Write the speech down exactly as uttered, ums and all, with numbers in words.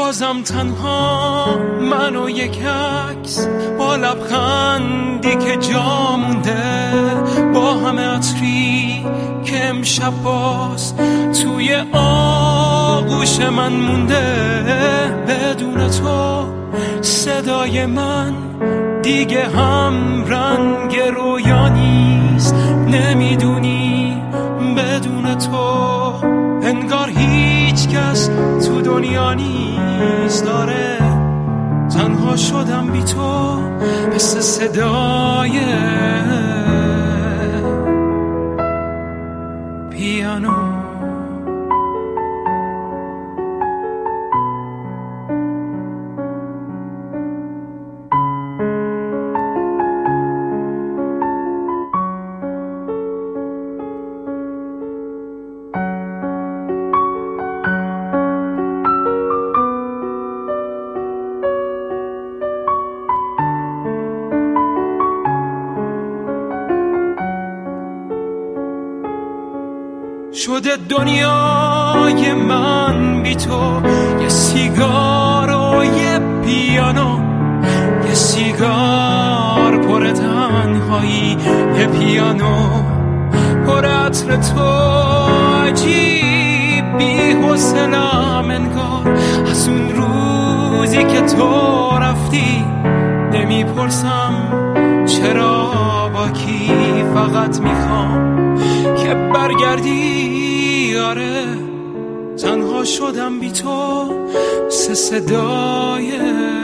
بازم تنها من و یک عکس با لبخندی که جا مونده، با همه عطری که امشب باز توی آغوش من مونده. بدون تو صدای من دیگه هم رنگ رویا نیست. نمیدونی بدون تو انگار هیچ کس تو دنیا نیست. داره تنها شدم بی تو، مثل صدای پیانو. شده دنیای من بی تو یه سیگار و یه پیانو، یه سیگار پر تنهایی، یه پیانو پر عطر تو. عجیب بی حوصله‌ام انگار از اون روزی که تو رفتی. نمیپرسم چرا با کی، فقط میخوام که برگردی. آره تنها شدم بی تو، سه صدای